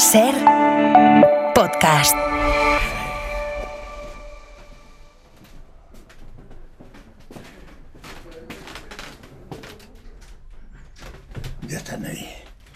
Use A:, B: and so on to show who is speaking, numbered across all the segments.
A: Ser podcast.
B: Ya están ahí.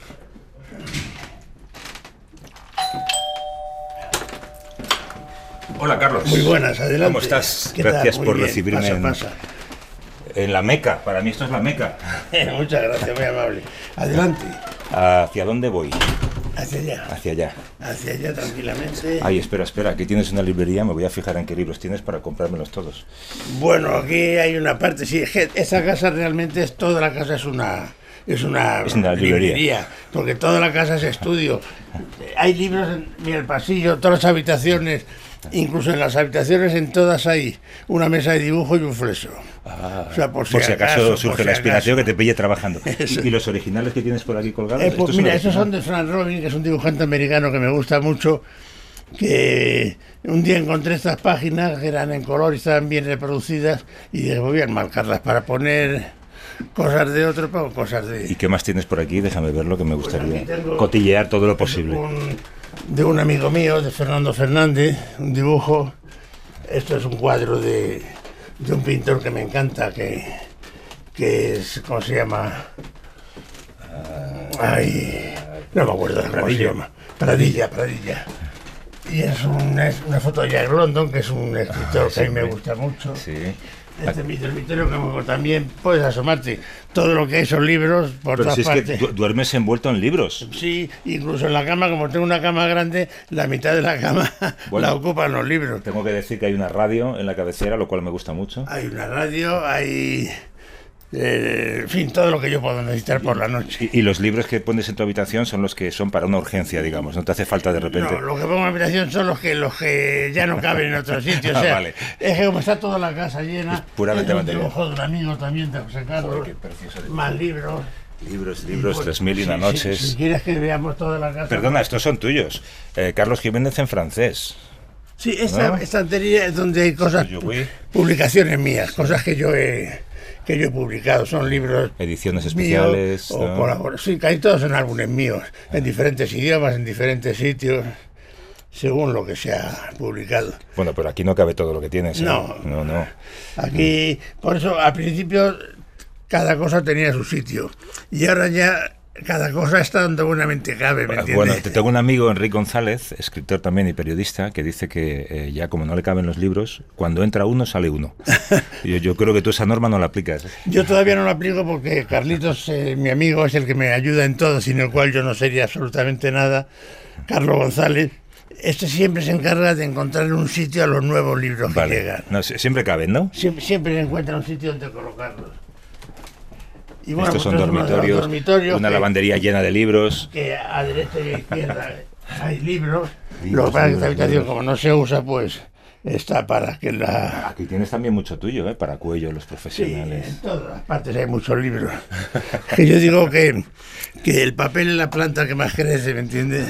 C: Hola, Carlos.
B: Muy buenas, adelante.
C: ¿Cómo estás?
B: ¿Qué
C: Gracias
B: tal? Muy
C: por
B: bien.
C: recibirme
B: Pasa.
C: en la Meca. Para mí esto es la Meca.
B: Muchas gracias, muy amable. Adelante.
C: ¿Hacia dónde voy?
B: Hacia allá.
C: Hacia allá.
B: Hacia allá, tranquilamente.
C: Ay, espera, aquí tienes una librería, me voy a fijar en qué libros tienes para comprármelos todos.
B: Bueno, aquí hay una parte, sí, es que esa casa realmente es, toda la casa es una librería, porque toda la casa es estudio. Hay libros en el pasillo, todas las habitaciones, incluso en las habitaciones, en todas hay una mesa de dibujo y un fleso.
C: Ah,
B: O sea, por
C: si acaso surge
B: por si
C: la inspiración
B: acaso.
C: que te pille trabajando.
B: Eso.
C: ¿Y los originales que tienes por aquí colgados?
B: Pues
C: ¿Estos
B: mira,
C: son
B: esos son
C: originales?
B: de Frank Robin, que es un dibujante americano que me gusta mucho, que un día encontré estas páginas que eran en color y estaban bien reproducidas y dije, voy a marcarlas para poner cosas de otro, pero cosas de...
C: ¿Y qué más tienes por aquí? Déjame verlo, que me gustaría
B: aquí tengo
C: cotillear todo lo posible.
B: de un amigo mío, de Fernando Fernández, un dibujo. Esto es un cuadro de un pintor que me encanta, que es, ¿cómo se llama? Ay, no me acuerdo de cómo se llama. Pradilla. Y es una foto de Jack London, que es un escritor que a mí me gusta mucho.
C: Sí.
B: Este es mi dormitorio, que también puedes asomarte. Todo lo que hay son libros por
C: Pero
B: todas
C: si es
B: partes.
C: que duermes envuelto en libros.
B: Sí, incluso en la cama, como tengo una cama grande, la mitad de la cama
C: Bueno.
B: la ocupan los libros.
C: Tengo que decir que hay una radio en la cabecera, lo cual me gusta mucho.
B: Hay una radio, hay... en fin, todo lo que yo puedo necesitar por la noche.
C: Y los libros que pones en tu habitación son los que son para una urgencia, digamos. No te hace falta de repente.
B: No, lo que pongo en la habitación son los que ya no caben en otro sitio. O sea,
C: Vale.
B: es que como está toda la casa llena,
C: Es puramente
B: es un
C: material.
B: dibujo de un amigo también de José Carlos,
C: Joder, qué precioso dibujo.
B: más libros.
C: Libros,
B: Y bueno,
C: 3001
B: si
C: noches.
B: quieres que veamos toda la casa.
C: Perdona, estos son tuyos. Carlos Jiménez en francés.
B: Sí, esta
C: ¿no?
B: estantería es donde hay cosas,
C: Yo voy.
B: publicaciones mías, cosas que yo he publicado, son libros
C: Ediciones
B: míos
C: especiales,
B: o
C: ¿no?
B: colaboraciones. Sí, casi todos son álbumes míos, en diferentes idiomas, en diferentes sitios, según lo que se ha publicado.
C: Bueno, pero aquí no cabe todo lo que tienes. ¿eh?
B: No.
C: No.
B: Aquí, por eso, al principio, cada cosa tenía su sitio, y ahora ya cada cosa está donde buenamente cabe, ¿me entiendes?
C: Bueno, te tengo un amigo, Enrique González, escritor también y periodista, que dice que ya como no le caben los libros, cuando entra uno, sale uno. Yo creo que tú esa norma no la aplicas. ¿eh?
B: Yo todavía no lo aplico porque Carlitos, mi amigo, es el que me ayuda en todo, sin el cual yo no sería absolutamente nada. Carlos González, este siempre se encarga de encontrar un sitio a los nuevos libros que llegan.
C: No, siempre caben, ¿no?
B: Siempre se encuentra un sitio donde colocarlos. Y bueno,
C: Estos son
B: pues uno de los
C: dormitorios, una lavandería llena de libros.
B: que a derecha y a izquierda hay libros.
C: Libros,
B: Lo que pasa es que esta
C: libros,
B: habitación,
C: libros.
B: como no se usa, pues está para que la...
C: Aquí tienes también mucho tuyo, ¿eh? Para cuello, los
B: Sí,
C: profesionales.
B: en todas las partes hay muchos libros. Que yo digo que el papel es la planta que más crece, ¿me entiendes?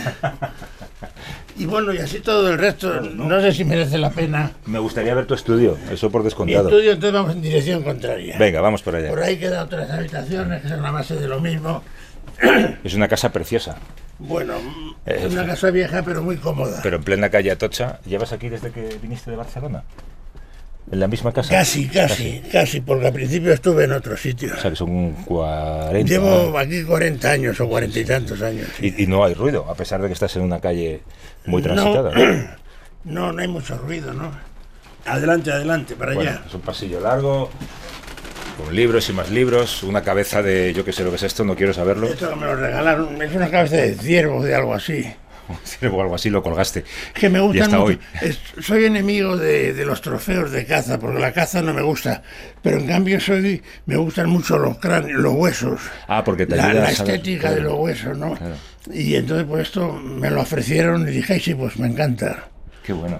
B: Y bueno, y así todo el resto, no sé si merece la pena.
C: Me gustaría ver tu estudio, eso por
B: Mi
C: descontado.
B: estudio, entonces vamos en dirección contraria.
C: Venga, vamos por allá.
B: Por ahí quedan otras habitaciones que son la base de lo mismo.
C: Es una casa preciosa,
B: Bueno, es una casa vieja pero muy cómoda.
C: pero en plena calle Atocha. ¿Llevas aquí desde que viniste de Barcelona? ¿En la misma casa?
B: Casi, porque al principio estuve en otro sitio.
C: O sea, que son 40.
B: Llevo aquí 40 años o 40 y tantos años. Sí.
C: Y no hay ruido, a pesar de que estás en una calle muy transitada.
B: No hay mucho ruido, ¿no? Adelante, para
C: Bueno,
B: allá.
C: es un pasillo largo, con libros y más libros, una cabeza de, yo qué sé lo que es esto, no quiero saberlo.
B: Esto que me lo regalaron, es una cabeza de ciervo, de algo así.
C: O algo así lo colgaste.
B: Que me
C: Y
B: gustan
C: hasta
B: mucho.
C: hoy.
B: Soy enemigo de los trofeos de caza, porque la caza no me gusta. Pero en cambio me gustan mucho los cráneos, los huesos.
C: Ah, porque te ayuda
B: La
C: a saber-
B: estética de los huesos, ¿no?
C: Claro.
B: Y entonces pues esto me lo ofrecieron y dije, "Ay, sí, pues me encanta".
C: Qué bueno.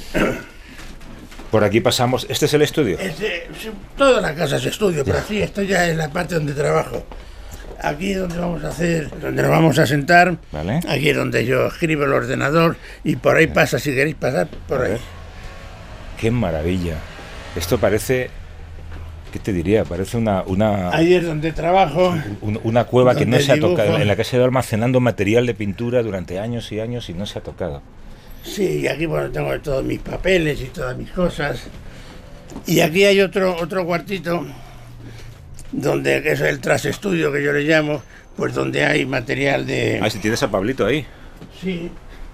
C: Por aquí pasamos. ¿Este es el estudio?
B: Toda la casa es estudio, pero sí, esto ya es la parte donde trabajo. Aquí es donde vamos a hacer, donde nos vamos a sentar.
C: Vale.
B: Aquí es donde yo escribo el ordenador y por ahí pasa, si queréis pasar, por
C: A
B: ahí.
C: ver. Qué maravilla. Esto parece ¿Qué te diría? Parece una
B: ahí es donde trabajo.
C: Una cueva que no se ha
B: dibujo.
C: tocado, en la que se ha ido almacenando material de pintura durante años y años y no se ha tocado.
B: Sí, y aquí bueno, tengo todos mis papeles y todas mis cosas. Y aquí hay otro cuartito, donde que es el trasestudio que yo le llamo, pues donde hay material de...
C: Ah, si tienes a Pablito ahí.
B: Sí.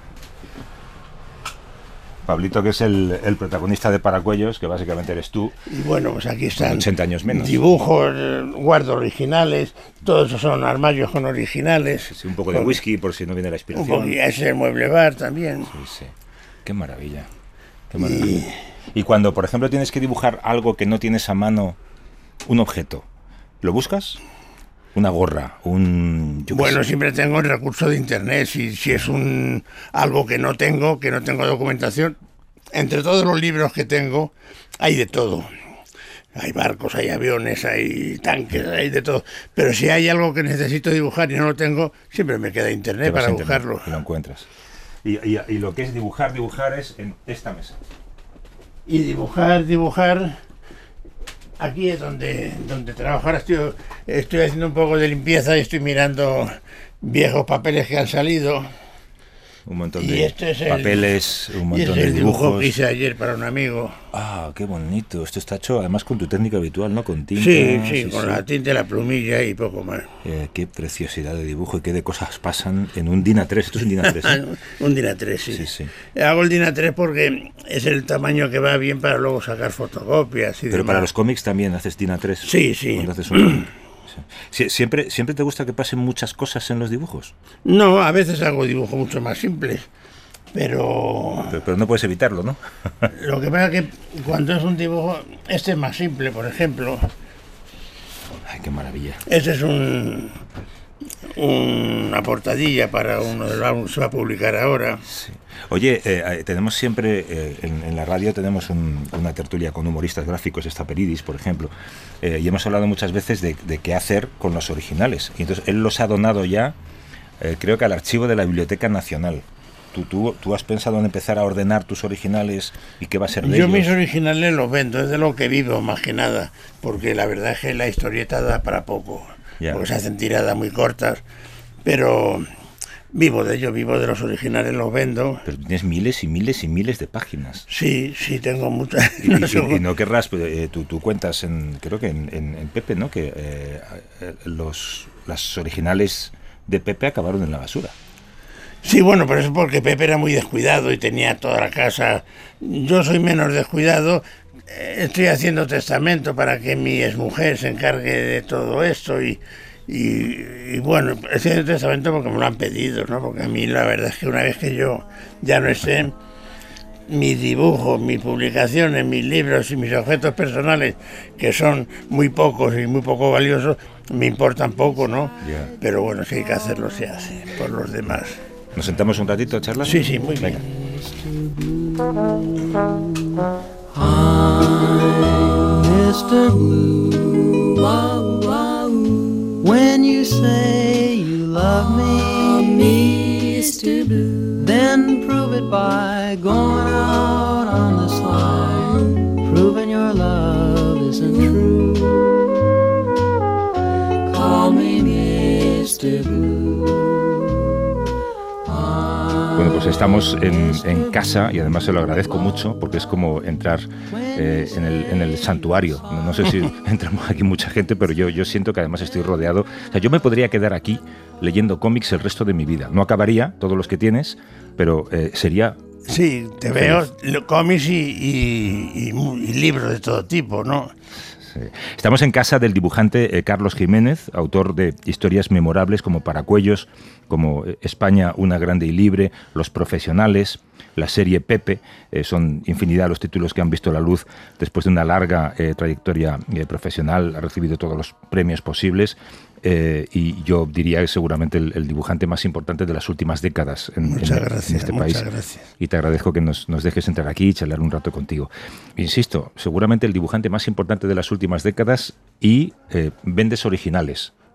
C: Pablito, que es el protagonista de Paracuellos, que básicamente eres tú.
B: Y bueno, pues aquí están
C: 80 años menos.
B: Dibujos, guardo originales, todos esos son armarios con originales.
C: Sí, un poco de whisky por si no viene la inspiración.
B: Ese es el mueble bar también.
C: Sí, sí. Qué maravilla. Qué maravilla. Y cuando, por ejemplo, tienes que dibujar algo que no tienes a mano, un objeto, ¿lo buscas? Una gorra,
B: Bueno, siempre tengo el recurso de internet. Si es algo que no tengo documentación, entre todos los libros que tengo hay de todo. Hay barcos, hay aviones, hay tanques, hay de todo. Pero si hay algo que necesito dibujar y no lo tengo, siempre me queda internet para buscarlo.
C: Y lo encuentras. Y lo que es dibujar es en esta mesa.
B: Y dibujar... Aquí es donde trabajo. Ahora estoy haciendo un poco de limpieza y estoy mirando viejos papeles que han salido.
C: Un montón
B: y
C: de papeles, un montón de dibujos.
B: Dibujo que hice ayer para un amigo.
C: Ah, qué bonito. Esto está hecho además con tu técnica habitual, ¿no? Con tinta.
B: Sí, con la tinta, la plumilla y poco más.
C: Qué preciosidad de dibujo y qué de cosas pasan en un DIN A3. Esto es un DIN A3, ¿eh?
B: Un DIN A3, sí. Hago el DIN A3 porque es el tamaño que va bien para luego sacar fotocopias.
C: Pero para los cómics también haces DIN A3.
B: Sí.
C: Cuando haces un... ¿Siempre te gusta que pasen muchas cosas en los dibujos?
B: No, a veces hago dibujos mucho más simples, pero
C: no puedes evitarlo, ¿no?
B: Lo que pasa es que cuando es un dibujo, este es más simple, por ejemplo.
C: Ay, qué maravilla.
B: Este es una portadilla para uno de los álbumes que se va a publicar ahora.
C: Sí. Oye, tenemos siempre, en la radio tenemos una tertulia con humoristas gráficos, Estaperidis, por ejemplo, y hemos hablado muchas veces de qué hacer con los originales. Y entonces él los ha donado ya, creo que al archivo de la Biblioteca Nacional. ¿Tú has pensado en empezar a ordenar tus originales y qué va a ser de ellos?
B: Yo mis originales los vendo, es de lo que vivo más que nada, porque la verdad es que la historieta da para poco, porque se hacen tiradas muy cortas, pero... Vivo de ello, vivo de los originales, los vendo.
C: Pero tienes miles y miles y miles de páginas.
B: Sí, tengo muchas.
C: Y no querrás, tú cuentas, creo que en Pepe, ¿no? Que las originales de Pepe acabaron en la basura.
B: Sí, bueno, pero eso es porque Pepe era muy descuidado y tenía toda la casa. Yo soy menos descuidado. Estoy haciendo testamento para que mi exmujer se encargue de todo esto y bueno, ese testamento porque me lo han pedido, ¿no? Porque a mí la verdad es que una vez que yo ya no esté, mis dibujos, mis publicaciones, mis libros y mis objetos personales, que son muy pocos y muy poco valiosos, me importan poco, ¿no?
C: Yeah.
B: Pero bueno, si hay que hacerlo, se hace por los demás.
C: ¿Nos sentamos un ratito a charlar?
B: Sí, muy bien.
D: Mr. Blue, when you say you love me, Mr. Blue, then prove it by going out on the slide, proving your love isn't true. Call me Mr. Blue.
C: Bueno, pues estamos en casa y además se lo agradezco mucho porque es como entrar en el santuario. No sé si entramos aquí mucha gente, pero yo siento que además estoy rodeado. O sea, yo me podría quedar aquí leyendo cómics el resto de mi vida. No acabaría todos los que tienes, pero sería...
B: Sí, te veo cómics y libros de todo tipo, ¿no?
C: Estamos en casa del dibujante Carlos Jiménez, autor de historias memorables como Paracuellos, como España una grande y libre, Los profesionales, la serie Pepe. Son infinidad los títulos que han visto la luz después de una larga trayectoria profesional. Ha recibido todos los premios posibles y yo diría que seguramente el dibujante más importante de las últimas décadas en este país.
B: Muchas gracias.
C: Y te agradezco que nos dejes entrar aquí y charlar un rato contigo. Insisto, seguramente el dibujante más importante de las últimas décadas y vendes originales.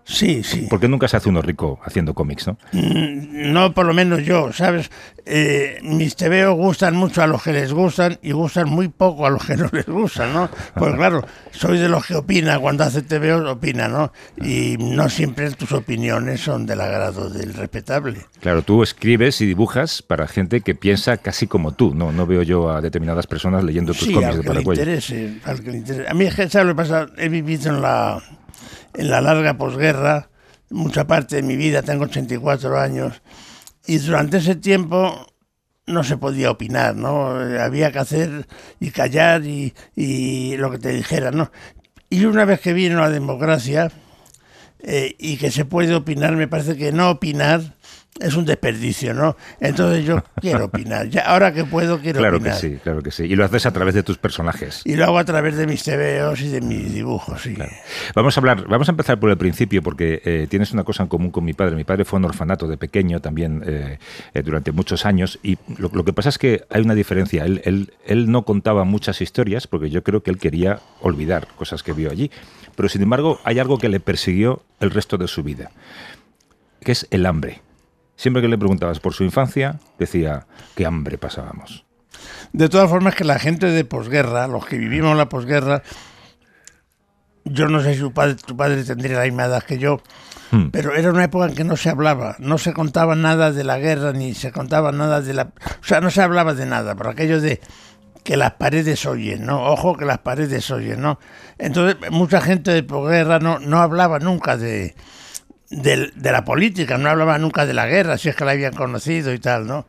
B: Sí, sí.
C: Porque nunca se hace uno rico haciendo cómics, ¿no?
B: No, por lo menos yo, ¿sabes? Mis tebeos gustan mucho a los que les gustan y gustan muy poco a los que no les gustan, ¿no? Pues claro, soy de los que opina, cuando hace tebeos opina, ¿no? Y no siempre tus opiniones son del agrado del respetable.
C: Claro, tú escribes y dibujas para gente que piensa casi como tú, ¿no? No veo yo a determinadas personas leyendo tus cómics de Paracuellos.
B: Al que le interese. A mí, ¿sabes lo que pasa? He vivido en la larga posguerra, mucha parte de mi vida, tengo 84 años, y durante ese tiempo no se podía opinar, ¿no? Había que hacer y callar y lo que te dijeran, ¿no? Y una vez que vino la democracia y que se puede opinar, me parece que no opinar es un desperdicio, ¿no? Entonces yo quiero opinar. Ya, ahora que puedo, quiero opinar.
C: Claro que sí. Y lo haces a través de tus personajes.
B: Y lo hago a través de mis tebeos y de mis dibujos, sí.
C: Claro. Vamos a empezar por el principio, porque tienes una cosa en común con mi padre. Mi padre fue en orfanato de pequeño también durante muchos años, y lo que pasa es que hay una diferencia. Él no contaba muchas historias, porque yo creo que él quería olvidar cosas que vio allí. Pero sin embargo, hay algo que le persiguió el resto de su vida, que es el hambre. Siempre que le preguntabas por su infancia, decía qué hambre pasábamos.
B: De todas formas, que la gente de posguerra, los que vivimos la posguerra, yo no sé si tu padre tendría la misma edad que yo, pero era una época en que no se hablaba, no se contaba nada de la guerra, ni se contaba nada de la... O sea, no se hablaba de nada, por aquello de que las paredes oyen, ¿no? Ojo, que las paredes oyen, ¿no? Entonces, mucha gente de posguerra no hablaba nunca de la política, no hablaba nunca de la guerra, si es que la habían conocido y tal, ¿no?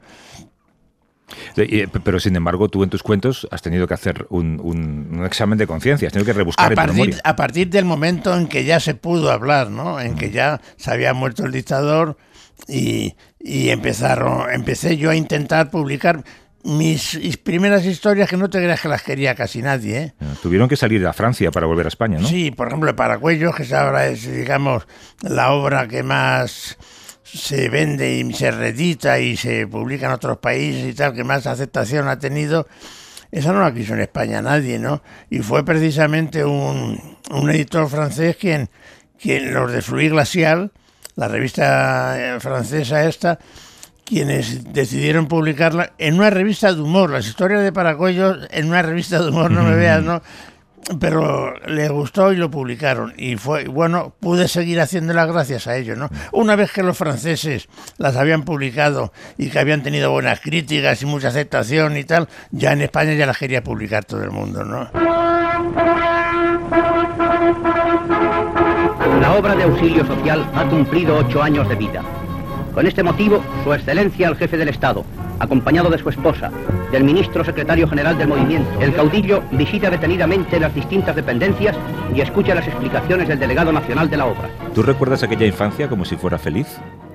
C: Pero sin embargo, tú en tus cuentos has tenido que hacer un examen de conciencia, has tenido que rebuscar en tu memoria.
B: A partir del momento en que ya se pudo hablar, ¿no? En que ya se había muerto el dictador y empecé yo a intentar publicar mis primeras historias, que no te creas que las quería casi nadie, ¿eh?
C: Tuvieron que salir a Francia para volver a España, ¿no?
B: Sí, por ejemplo, Paracuellos, que ahora es, digamos, la obra que más se vende y se reedita y se publica en otros países y tal, que más aceptación ha tenido. Esa no la quiso en España nadie, ¿no? Y fue precisamente un editor francés quien los de Fluid Glacial, la revista francesa esta, quienes decidieron publicarla en una revista de humor, las historias de Paracuellos en una revista de humor, no me veas, ¿no? Pero les gustó y lo publicaron. Y fue, bueno, pude seguir haciéndolas gracias a ello, ¿no? Una vez que los franceses las habían publicado y que habían tenido buenas críticas y mucha aceptación y tal, ya en España ya las quería publicar todo el mundo, ¿no?
E: La obra de auxilio social ha cumplido 8 años de vida. Con este motivo, Su Excelencia el Jefe del Estado, acompañado de su esposa, del Ministro Secretario General del Movimiento, el caudillo visita detenidamente las distintas dependencias y escucha las explicaciones del Delegado Nacional de la obra.
C: ¿Tú recuerdas aquella infancia como si fuera feliz?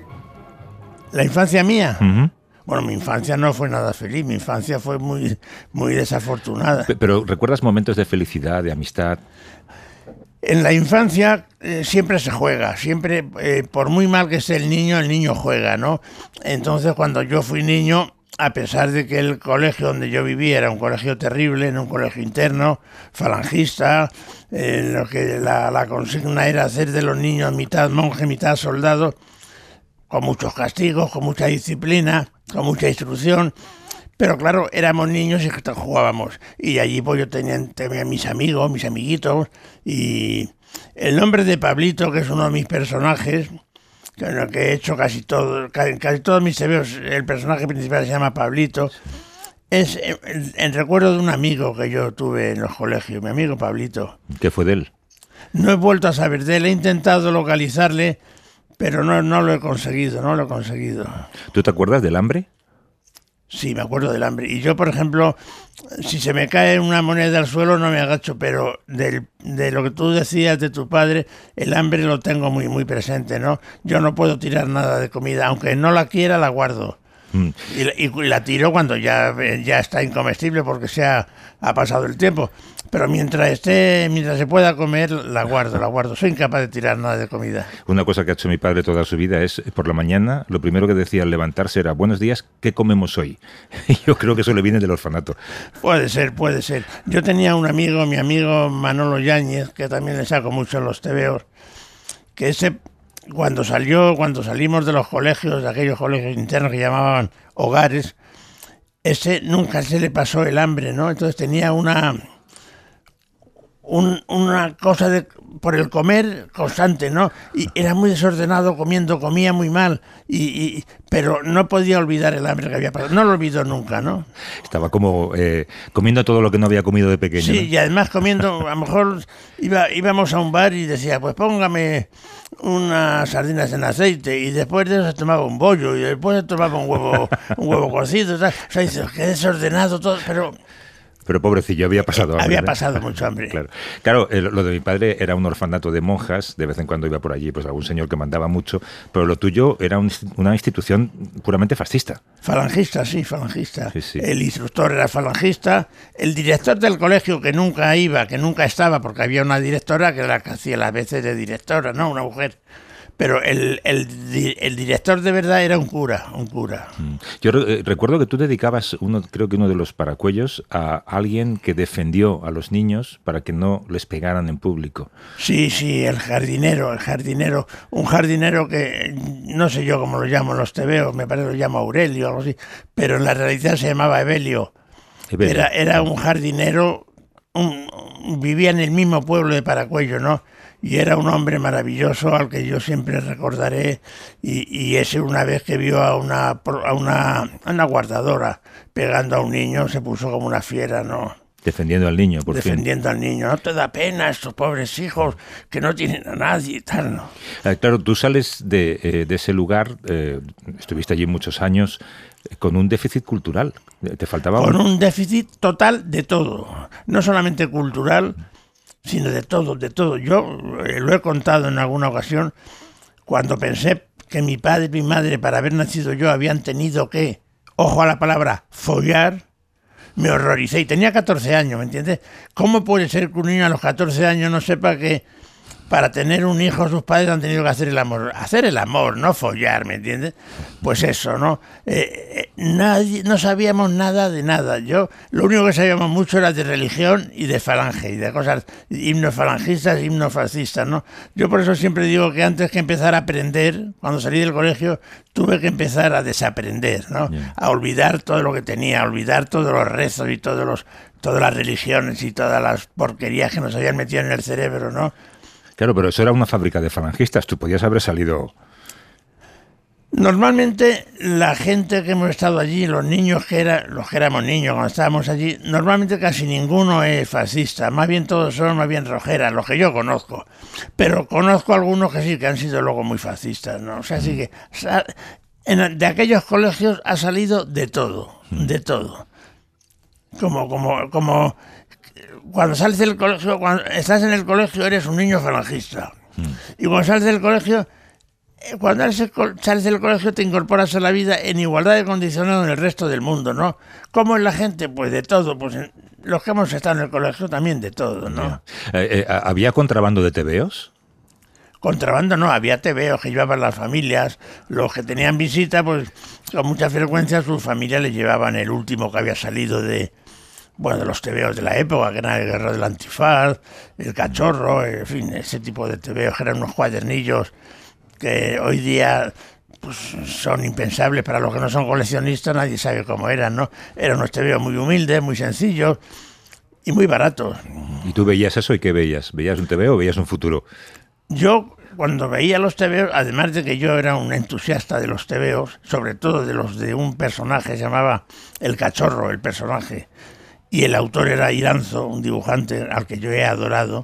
B: ¿La infancia mía? Bueno, mi infancia no fue nada feliz, mi infancia fue muy, muy desafortunada.
C: Pero ¿recuerdas momentos de felicidad, de amistad?
B: En la infancia siempre se juega, siempre, por muy mal que esté el niño juega, ¿no? Entonces, cuando yo fui niño, a pesar de que el colegio donde yo vivía era un colegio terrible, era un colegio interno, falangista, en lo que la consigna era hacer de los niños mitad monje, mitad soldado, con muchos castigos, con mucha disciplina, con mucha instrucción. Pero claro, éramos niños y jugábamos. Y allí pues yo tenía mis amigos, mis amiguitos. Y el nombre de Pablito, que es uno de mis personajes, que he hecho casi todos mis tebeos, el personaje principal se llama Pablito, es en recuerdo de un amigo que yo tuve en los colegios, mi amigo Pablito.
C: ¿Qué fue de él?
B: No he vuelto a saber de él, he intentado localizarle, pero no lo he conseguido,
C: ¿Tú te acuerdas del hambre?
B: Sí, me acuerdo del hambre. Y yo, por ejemplo, si se me cae una moneda al suelo no me agacho, pero de lo que tú decías de tu padre, el hambre lo tengo muy, muy presente, ¿no? Yo no puedo tirar nada de comida, aunque no la quiera, la guardo. Y la tiro cuando ya está incomestible porque ha pasado el tiempo. Pero mientras se pueda comer, la guardo. Soy incapaz de tirar nada de comida.
C: Una cosa que ha hecho mi padre toda su vida es, por la mañana, lo primero que decía al levantarse era: buenos días, ¿qué comemos hoy? Y yo creo que eso le viene del orfanato.
B: Puede ser. Yo tenía un amigo, mi amigo Manolo Yáñez, que también le saco mucho en los tebeos, que ese, cuando salimos de los colegios, de aquellos colegios internos que llamaban hogares, ese nunca se le pasó el hambre, ¿no? Entonces tenía una cosa por el comer constante, ¿no? Y era muy desordenado comía muy mal, pero no podía olvidar el hambre que había pasado. No lo olvidó nunca, ¿no?
C: Estaba como comiendo todo lo que no había comido de pequeño.
B: Sí,
C: ¿no?
B: Y además comiendo, a lo mejor íbamos a un bar y decía, pues póngame unas sardinas en aceite, y después de eso se tomaba un bollo, y después se tomaba un huevo cocido, tal. O sea, dice, qué desordenado todo,
C: Pero pobrecillo, había pasado hambre.
B: Había pasado mucho hambre.
C: Claro, lo de mi padre era un orfanato de monjas, de vez en cuando iba por allí pues algún señor que mandaba mucho, pero lo tuyo era una institución puramente fascista.
B: Falangista, sí, falangista.
C: Sí.
B: El instructor era falangista, el director del colegio que nunca estaba, porque había una directora que era la que hacía las veces de directora, ¿no? Una mujer. Pero el director de verdad era un cura.
C: Yo recuerdo que tú dedicabas creo que uno de los paracuellos a alguien que defendió a los niños para que no les pegaran en público.
B: Sí, el jardinero, un jardinero que no sé yo cómo lo llamo en los tebeos, me parece que lo llamo Aurelio o algo así, pero en la realidad se llamaba Evelio. Era un jardinero, vivía en el mismo pueblo de Paracuello, ¿no? Y era un hombre maravilloso al que yo siempre recordaré, y ese una vez que vio a una guardadora pegando a un niño se puso como una fiera, ¿no?
C: Defendiendo al niño,
B: Defendiendo al niño. No te da pena estos pobres hijos que no tienen a nadie y tal, ¿no?
C: Claro, tú sales de ese lugar, estuviste allí muchos años, con un déficit cultural. ¿Te faltaba?
B: Con un déficit total de todo. No solamente cultural, sino de todo. Yo lo he contado en alguna ocasión, cuando pensé que mi padre y mi madre, para haber nacido yo, habían tenido que, ojo a la palabra, follar, me horroricé. Y tenía 14 años, ¿me entiendes? ¿Cómo puede ser que un niño a los 14 años no sepa que para tener un hijo sus padres han tenido que hacer el amor? Hacer el amor, no follar, ¿me entiendes? Pues eso, ¿no? No sabíamos nada de nada. Lo único que sabíamos mucho era de religión y de falange, y de cosas, himnos falangistas, himnos fascistas, ¿no? Yo por eso siempre digo que antes que empezar a aprender, cuando salí del colegio, tuve que empezar a desaprender, ¿no? Yeah. A olvidar todo lo que tenía, a olvidar todos los rezos y todas las religiones y todas las porquerías que nos habían metido en el cerebro, ¿no?
C: Claro, pero eso era una fábrica de falangistas, tú podías haber salido...
B: Normalmente la gente que hemos estado allí, los que éramos niños cuando estábamos allí, normalmente casi ninguno es fascista, más bien todos son más bien rojeras, los que yo conozco, pero conozco algunos que sí, que han sido luego muy fascistas, ¿no? O sea, sí que de aquellos colegios ha salido de todo. Como cuando sales del colegio, cuando estás en el colegio eres un niño falangista. Y cuando sales del colegio, te incorporas a la vida en igualdad de condiciones con el resto del mundo, ¿no? ¿Cómo es la gente? Pues de todo. Pues los que hemos estado en el colegio también de todo, ¿no?
C: ¿Había contrabando de tebeos?
B: Contrabando no, había tebeos que llevaban las familias. Los que tenían visita, pues con mucha frecuencia sus familias les llevaban el último que había salido de los tebeos de la época, que era el Guerrero del Antifaz, el Cachorro, en fin, ese tipo de tebeos, que eran unos cuadernillos que hoy día pues son impensables para los que no son coleccionistas, nadie sabe cómo eran, ¿no? Eran unos tebeos muy humildes, muy sencillos y muy baratos.
C: ¿Y tú veías eso y qué veías? ¿Veías un tebeo o veías un futuro?
B: Yo, cuando veía los tebeos, además de que yo era un entusiasta de los tebeos, sobre todo de los de un personaje, se llamaba El Cachorro, el personaje, y el autor era Iranzo, un dibujante al que yo he adorado,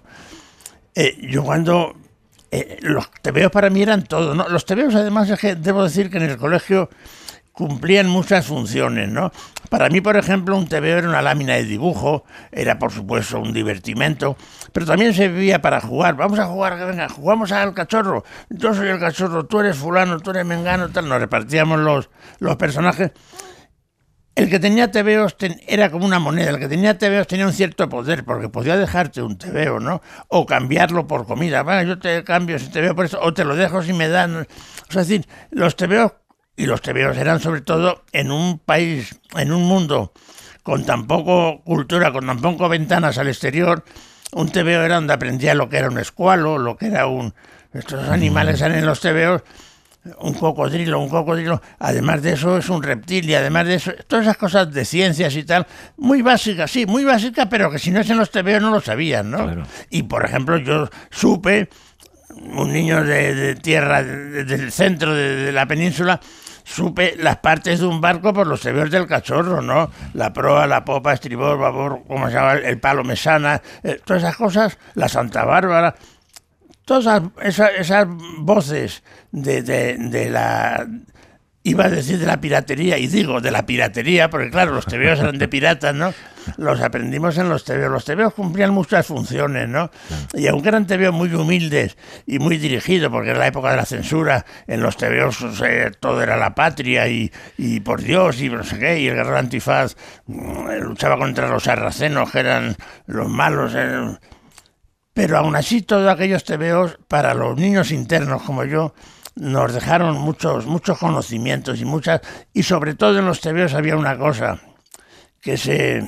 B: los tebeos para mí eran todo, ¿no? Los tebeos, además, es que debo decir que en el colegio cumplían muchas funciones, ¿no? Para mí, por ejemplo, un tebeo era una lámina de dibujo, era, por supuesto, un divertimento, pero también servía para jugar. Vamos a jugar, venga, jugamos al cachorro. Yo soy el cachorro, tú eres fulano, tú eres mengano, tal. Nos repartíamos los personajes. El que tenía tebeos era como una moneda. El que tenía tebeos tenía un cierto poder, porque podía dejarte un tebeo, ¿no? O cambiarlo por comida. Bueno, yo te cambio ese tebeo por eso, o te lo dejo si me dan. O sea, es decir, los tebeos eran sobre todo en un país, en un mundo con tan poco cultura, con tan poco ventanas al exterior. Un tebeo era donde aprendía lo que era un escualo, lo que era Estos animales salen en los tebeos, un cocodrilo, además de eso es un reptil, y además de eso, todas esas cosas de ciencias y tal, muy básicas, pero que si no es en los tebeos no lo sabían, ¿no? Claro. Y por ejemplo, yo supe, un niño de tierra, del centro de la península, supe las partes de un barco por los tebeos del Cachorro, ¿no? La proa, la popa, estribor, babor, ¿cómo se llama? El palo mesana, todas esas cosas, la Santa Bárbara, todas esas voces de la... Iba a decir de la piratería, y digo de la piratería, porque claro, los tebeos eran de piratas, ¿no? Los aprendimos en los tebeos. Los tebeos cumplían muchas funciones, ¿no? Y aunque eran tebeos muy humildes y muy dirigidos, porque era la época de la censura, en los tebeos todo era la patria y por Dios y no sé qué, y el guerrero antifaz luchaba contra los sarracenos, que eran los malos. Pero aún así, todos aquellos tebeos, para los niños internos como yo, nos dejaron muchos conocimientos y sobre todo en los tebeos había una cosa, que se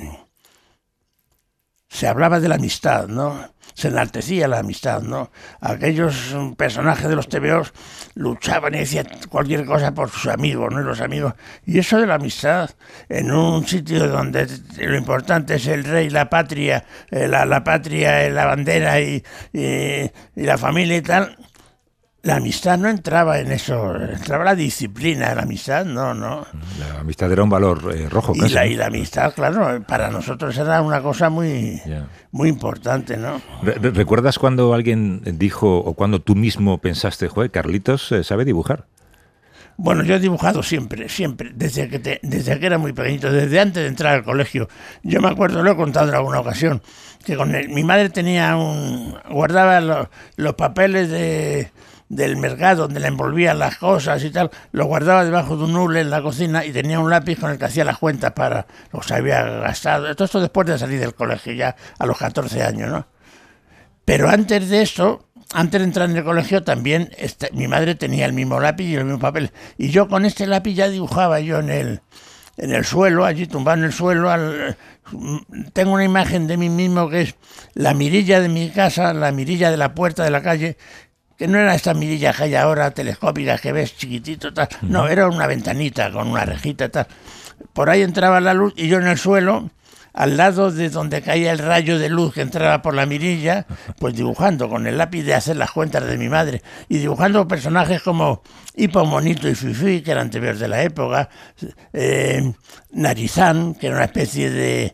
B: hablaba de la amistad, ¿no? Se enaltecía la amistad, ¿no? Aquellos personajes de los tebeos luchaban y decían cualquier cosa por sus amigos, ¿no? Y los amigos. Y eso de la amistad, en un sitio donde lo importante es el rey, la patria, la patria, la bandera y la familia y tal. La amistad no entraba en eso, entraba la disciplina, la amistad no.
C: La amistad era un valor rojo.
B: Y la amistad, claro, para nosotros era una cosa muy importante, ¿no?
C: ¿Recuerdas cuando alguien dijo, o cuando tú mismo pensaste, joder, Carlitos sabe dibujar?
B: Bueno, yo he dibujado siempre, desde que era muy pequeñito, desde antes de entrar al colegio. Yo me acuerdo, lo he contado en alguna ocasión, que mi madre guardaba los papeles del mercado donde le envolvían las cosas y tal, lo guardaba debajo de un hule en la cocina y tenía un lápiz con el que hacía las cuentas para lo que se había gastado. Todo esto después de salir del colegio, ya a los 14 años, ¿no? Pero antes de eso, antes de entrar en el colegio también, mi madre tenía el mismo lápiz y el mismo papel. Y yo con este lápiz ya dibujaba yo en el suelo, allí tumbado en el suelo. Tengo una imagen de mí mismo que es la mirilla de mi casa, la mirilla de la puerta de la calle, que no era esta mirilla que hay ahora, telescópica, que ves chiquitito, tal. No, era una ventanita con una rejita, tal. Por ahí entraba la luz y yo en el suelo, al lado de donde caía el rayo de luz que entraba por la mirilla, pues dibujando con el lápiz de hacer las cuentas de mi madre, y dibujando personajes como Hipo, Monito y Fifi, que eran tebeos de la época, Narizán, que era una especie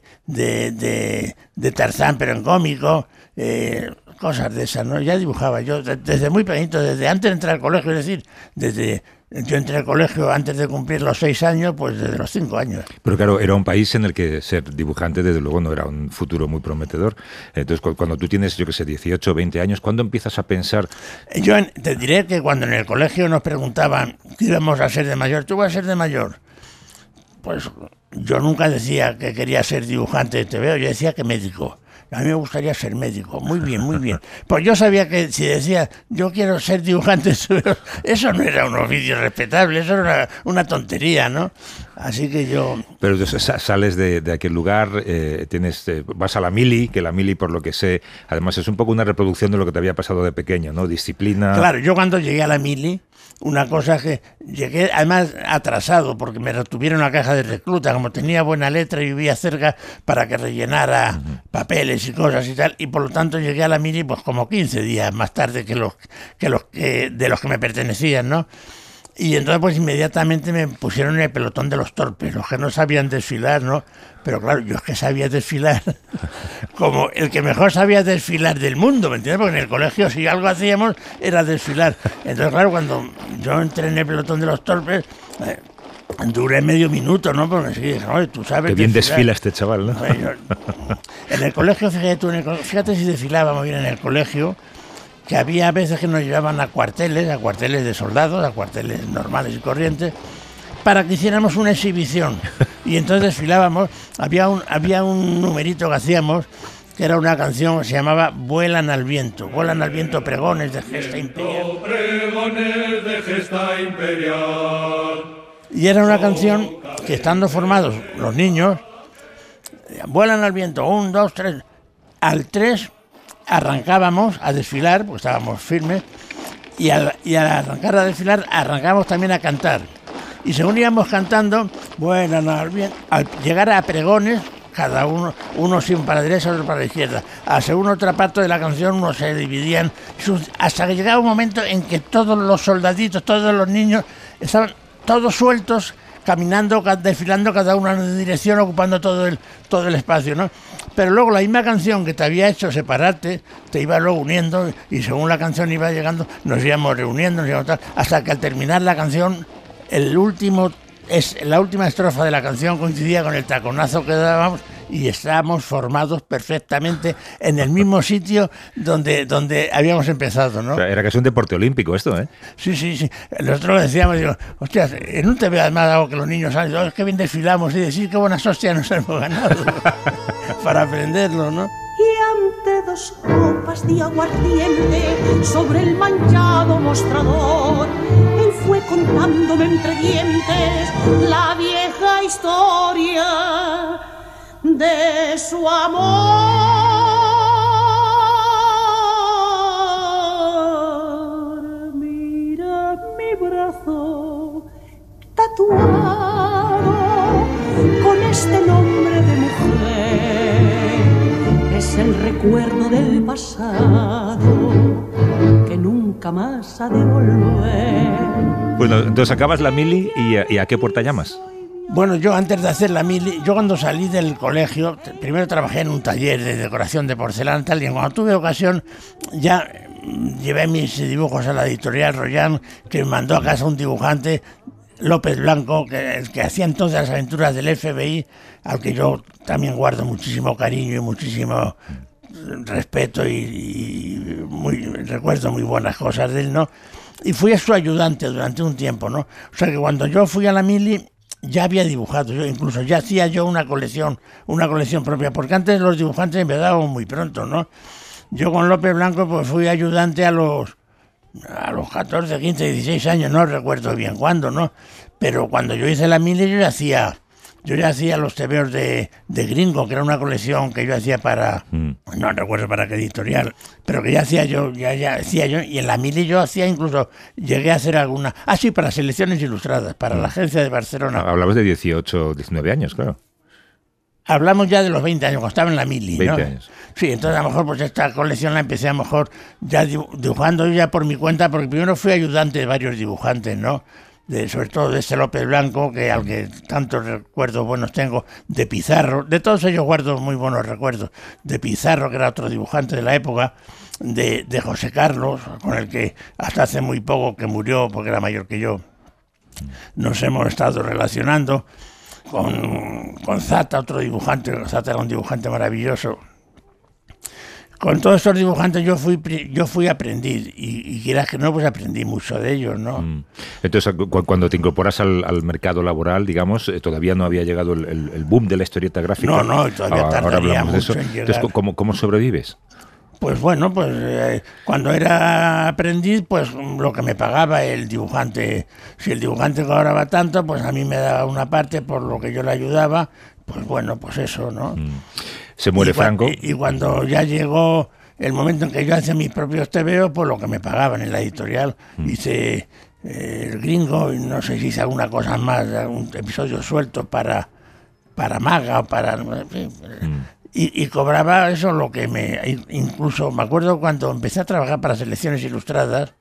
B: de Tarzán, pero en cómico, cosas de esas, ¿no? Ya dibujaba yo desde muy pequeñito, desde antes de entrar al colegio, es decir, yo entré al colegio antes de cumplir los 6 años, pues desde los 5 años.
C: Pero claro, era un país en el que ser dibujante, desde luego, no era un futuro muy prometedor. Entonces, cuando tú tienes, 18 o 20 años, ¿cuándo empiezas a pensar?
B: Yo te diré que cuando en el colegio nos preguntaban qué íbamos a ser de mayor, ¿tú vas a ser de mayor? Pues yo nunca decía que quería ser dibujante de tebeo, yo decía que médico. A mí me gustaría ser médico. Muy bien, muy bien. Pues yo sabía que si decía, yo quiero ser dibujante, eso no era un oficio respetable, eso era una tontería, ¿no? Así que yo...
C: Pero entonces sales de aquel lugar, vas a la mili, que la mili, por lo que sé, además es un poco una reproducción de lo que te había pasado de pequeño, ¿no? Disciplina...
B: Claro, yo cuando llegué a la mili, una cosa que llegué además atrasado, porque me retuvieron una caja de recluta, como tenía buena letra y vivía cerca, para que rellenara papeles y cosas y tal, y por lo tanto llegué a la mili pues como 15 días más tarde de los que me pertenecían, ¿no? Y entonces pues inmediatamente me pusieron en el pelotón de los torpes, los que no sabían desfilar, ¿no? Pero claro, yo es que sabía desfilar como el que mejor sabía desfilar del mundo, ¿me entiendes? Porque en el colegio si algo hacíamos era desfilar. Entonces claro, cuando yo entré en el pelotón de los torpes, duré medio minuto, ¿no? Porque sí, ¿no? Tú sabes.
C: Qué bien desfila este chaval, ¿no?
B: En el colegio, fíjate si desfilábamos bien en el colegio, que había veces que nos llevaban a cuarteles de soldados, a cuarteles normales y corrientes, para que hiciéramos una exhibición. Y entonces desfilábamos, había un numerito que hacíamos, que era una canción que se llamaba Vuelan al viento pregones de gesta imperial. Pregones de gesta imperial. Y era una canción que, estando formados los niños, vuelan al viento, 1, 2, 3, al 3 arrancábamos a desfilar, pues estábamos firmes, y al arrancar a desfilar, arrancamos también a cantar. Y según íbamos cantando, bueno, al llegar a pregones, cada uno sí para la derecha, otro para la izquierda. Según otra parte de la canción, unos se dividían, hasta que llegaba un momento en que todos los soldaditos, todos los niños, estaban todos sueltos, caminando, desfilando cada uno en una dirección, ocupando todo el espacio, ¿no? Pero luego la misma canción que te había hecho separarte, te iba luego uniendo, y según la canción iba llegando, nos íbamos reuniendo, hasta que al terminar la canción, la última estrofa de la canción coincidía con el taconazo que dábamos y estábamos formados perfectamente en el mismo sitio donde habíamos empezado, ¿no?
C: O sea, era casi un deporte olímpico esto, ¿eh?
B: Sí. Nosotros decíamos, hostias, en un TV además hago que los niños salen, es que bien desfilamos, y decir qué buenas hostias nos hemos ganado para aprenderlo, ¿no?
F: Y ante 2 copas de aguardiente sobre el manchado mostrador, él fue contándome entre dientes la vieja historia de su amor. Mira mi brazo tatuado con este nombre de mujer. Es el recuerdo del pasado que nunca más ha de volver.
C: Bueno, entonces acabas la mili y ¿a qué puerta llamas?
B: Bueno, yo antes de hacer la mili, yo cuando salí del colegio, primero trabajé en un taller de decoración de porcelana, tal, y cuando tuve ocasión ya llevé mis dibujos a la editorial Royan, que me mandó a casa un dibujante, López Blanco, que hacía entonces las aventuras del FBI, al que yo también guardo muchísimo cariño y muchísimo respeto y recuerdo muy buenas cosas de él, ¿no? Y fui a su ayudante durante un tiempo, ¿no? O sea que cuando yo fui a la mili ya había dibujado, yo incluso ya hacía yo una colección propia, porque antes los dibujantes empezaban muy pronto, ¿no? Yo con López Blanco pues fui ayudante a los 14, 15, 16 años, no recuerdo bien cuándo, ¿no? Pero cuando yo hice la mili yo ya hacía los tebeos de Gringo, que era una colección que yo hacía para, no recuerdo para qué editorial, pero que ya hacía yo, y en la mili yo hacía incluso, llegué a hacer alguna, para selecciones ilustradas, para la agencia de Barcelona.
C: Hablabas de 18, 19 años, claro.
B: Hablamos ya de los 20 años, cuando estaba en la mili,
C: 20
B: ¿no?
C: años.
B: Sí, entonces a lo mejor pues esta colección la empecé a lo mejor ya dibujando ya por mi cuenta, porque primero fui ayudante de varios dibujantes, ¿no? Sobre todo de este López Blanco, al que tantos recuerdos buenos tengo, de Pizarro, de todos ellos guardo muy buenos recuerdos, de Pizarro, que era otro dibujante de la época, de José Carlos, con el que hasta hace muy poco que murió, porque era mayor que yo, nos hemos estado relacionando, con Zata, otro dibujante. Zata era un dibujante maravilloso. Con todos estos dibujantes yo fui aprendiz y quieras que no, pues aprendí mucho de ellos, ¿no?
C: Entonces, cuando te incorporas al mercado laboral, digamos, todavía no había llegado el boom de la historieta gráfica.
B: No, todavía tardaría mucho en llegar.
C: Entonces, ¿cómo sobrevives?
B: Pues bueno, cuando era aprendiz, pues lo que me pagaba el dibujante. Si el dibujante cobraba tanto, pues a mí me daba una parte por lo que yo le ayudaba. Pues bueno, pues eso, ¿no?
C: Se muere Franco.
B: Y cuando ya llegó el momento en que yo hacía mis propios tebeos, pues lo que me pagaban en la editorial. Hice el Gringo, y no sé si hice alguna cosa más, un episodio suelto para Maga o para... Y cobraba eso lo que incluso me acuerdo cuando empecé a trabajar para Selecciones Ilustradas,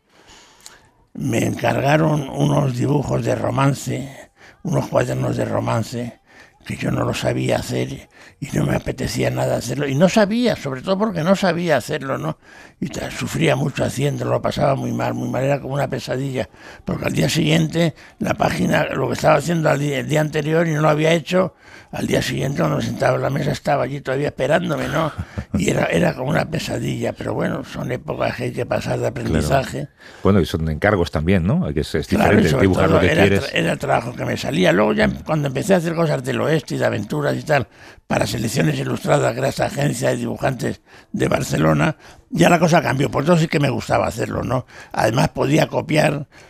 B: me encargaron unos dibujos de romance, unos cuadernos de romance, que yo no lo sabía hacer y no me apetecía nada hacerlo. Y no sabía, sobre todo porque no sabía hacerlo, ¿no? Y sufría mucho haciéndolo, lo pasaba muy mal, era como una pesadilla. Porque al día siguiente, la página, lo que estaba haciendo el día anterior y no lo había hecho, al día siguiente cuando me sentaba en la mesa estaba allí todavía esperándome, ¿no? Y era como una pesadilla, pero bueno, son épocas que hay que pasar de aprendizaje.
C: Claro. Bueno, y son encargos también, ¿no? Que es diferente dibujar lo que quieres.
B: Era el trabajo que me salía. Luego ya cuando empecé a hacer cosas del oeste y de aventuras y tal, para Selecciones Ilustradas, que era esa agencia de dibujantes de Barcelona, ya la cosa cambió. Por eso sí que me gustaba hacerlo, ¿no? Además podía copiar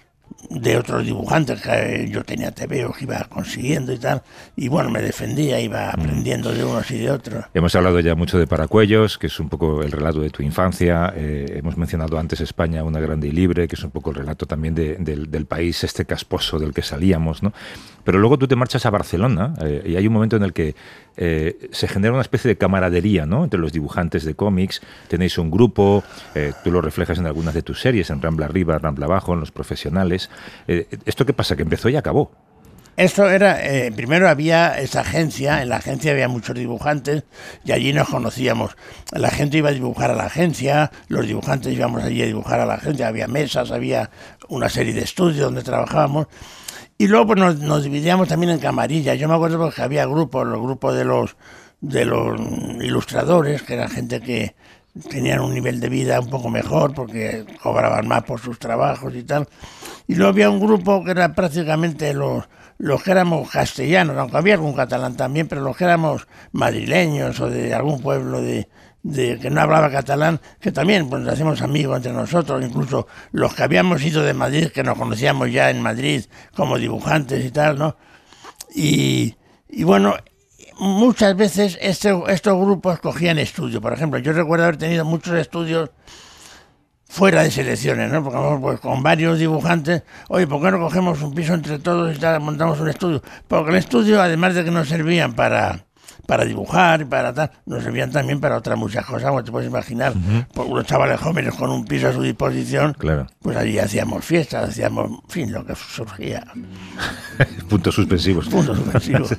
B: de otros dibujantes que yo tenía TVO que iba consiguiendo y tal, y bueno, me defendía, iba aprendiendo de unos y de otros.
C: Hemos hablado ya mucho de Paracuellos, que es un poco el relato de tu infancia. Hemos mencionado antes España, una grande y libre, que es un poco el relato también del país este casposo del que salíamos, ¿no? Pero luego tú te marchas a Barcelona y hay un momento en el que se genera una especie de camaradería, ¿no?, entre los dibujantes de cómics. Tenéis un grupo, tú lo reflejas en algunas de tus series, en Rambla Arriba, Rambla Abajo, en Los Profesionales. ¿Esto qué pasa? ¿Que empezó y acabó?
B: Esto era, primero había esa agencia, en la agencia había muchos dibujantes y allí nos conocíamos. La gente iba a dibujar a la agencia, los dibujantes íbamos allí a dibujar a la agencia, había mesas, había una serie de estudios donde trabajábamos. Y luego pues, nos dividíamos también en camarillas. Yo me acuerdo porque había grupos, los grupos de los ilustradores, que eran gente que tenían un nivel de vida un poco mejor porque cobraban más por sus trabajos y tal. Y luego había un grupo que era prácticamente los que éramos castellanos, aunque había algún catalán también, pero los que éramos madrileños o de algún pueblo de que no hablaba catalán, que también pues nos hacíamos amigos entre nosotros, incluso los que habíamos ido de Madrid, que nos conocíamos ya en Madrid como dibujantes y tal, ¿no? Y bueno, muchas veces estos grupos cogían estudio. Por ejemplo, yo recuerdo haber tenido muchos estudios fuera de selecciones, ¿no? Porque pues, con varios dibujantes, oye, ¿por qué no cogemos un piso entre todos y tal, montamos un estudio? Porque el estudio, además de que nos servían para dibujar y para tal, nos servían también para otras muchas cosas, como te puedes imaginar. Por unos chavales jóvenes con un piso a su disposición, claro. Pues allí hacíamos fiestas, hacíamos, en fin, lo que surgía.
C: Puntos suspensivos.
B: Puntos suspensivos.